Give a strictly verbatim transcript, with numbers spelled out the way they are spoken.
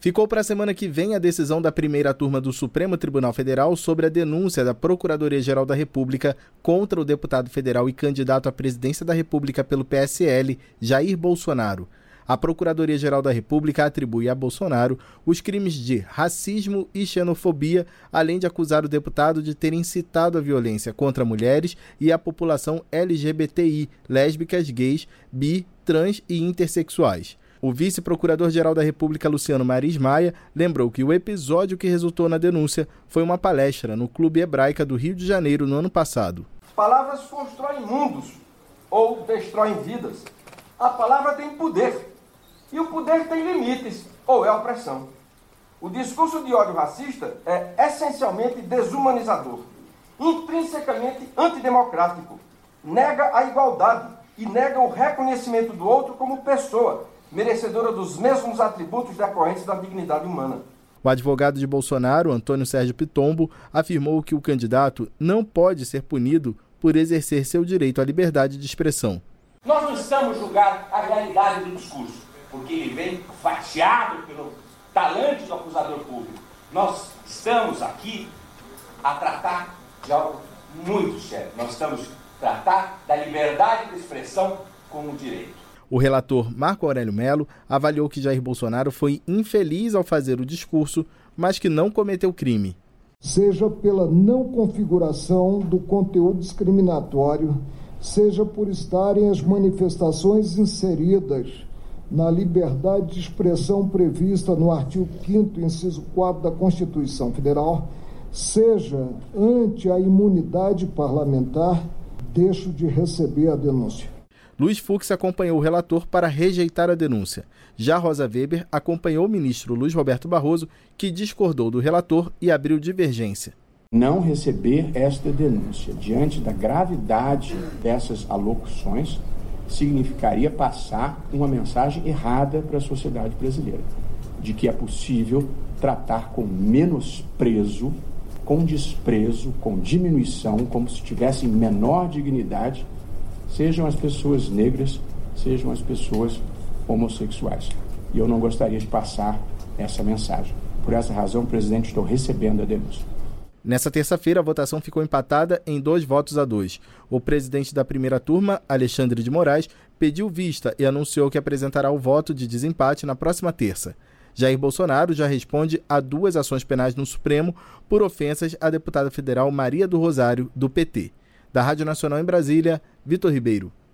Ficou para a semana que vem a decisão da primeira turma do Supremo Tribunal Federal sobre a denúncia da Procuradoria-Geral da República contra o deputado federal e candidato à presidência da República pelo P S L, Jair Bolsonaro. A Procuradoria-Geral da República atribui a Bolsonaro os crimes de racismo e xenofobia, além de acusar o deputado de ter incitado a violência contra mulheres e a população L G B T I, lésbicas, gays, bi, trans e intersexuais. O vice-procurador-geral da República, Luciano Maris Maia, lembrou que o episódio que resultou na denúncia foi uma palestra no Clube Hebraica do Rio de Janeiro no ano passado. Palavras constroem mundos ou destroem vidas. A palavra tem poder e o poder tem limites ou é opressão. O discurso de ódio racista é essencialmente desumanizador, intrinsecamente antidemocrático, nega a igualdade e nega o reconhecimento do outro como pessoa, merecedora dos mesmos atributos decorrentes da dignidade humana. O advogado de Bolsonaro, Antônio Sérgio Pitombo, afirmou que o candidato não pode ser punido por exercer seu direito à liberdade de expressão. Nós não estamos julgando a realidade do discurso, porque ele vem fatiado pelo talante do acusador público. Nós estamos aqui a tratar de algo muito sério. Nós estamos a tratar da liberdade de expressão como direito. O relator Marco Aurélio Mello avaliou que Jair Bolsonaro foi infeliz ao fazer o discurso, mas que não cometeu crime. Seja pela não configuração do conteúdo discriminatório, seja por estarem as manifestações inseridas na liberdade de expressão prevista no artigo quinto, inciso quatro da Constituição Federal, seja ante a imunidade parlamentar, deixo de receber a denúncia. Luiz Fux acompanhou o relator para rejeitar a denúncia. Já Rosa Weber acompanhou o ministro Luiz Roberto Barroso, que discordou do relator e abriu divergência. Não receber esta denúncia diante da gravidade dessas alocuções significaria passar uma mensagem errada para a sociedade brasileira, de que é possível tratar com menosprezo, com desprezo, com diminuição, como se tivessem menor dignidade, sejam as pessoas negras, sejam as pessoas homossexuais. E eu não gostaria de passar essa mensagem. Por essa razão, presidente, estou recebendo a denúncia. Nessa terça-feira, a votação ficou empatada em dois votos a dois. O presidente da primeira turma, Alexandre de Moraes, pediu vista e anunciou que apresentará o voto de desempate na próxima terça. Jair Bolsonaro já responde a duas ações penais no Supremo por ofensas à deputada federal Maria do Rosário, do P T. Da Rádio Nacional em Brasília, Vitor Ribeiro.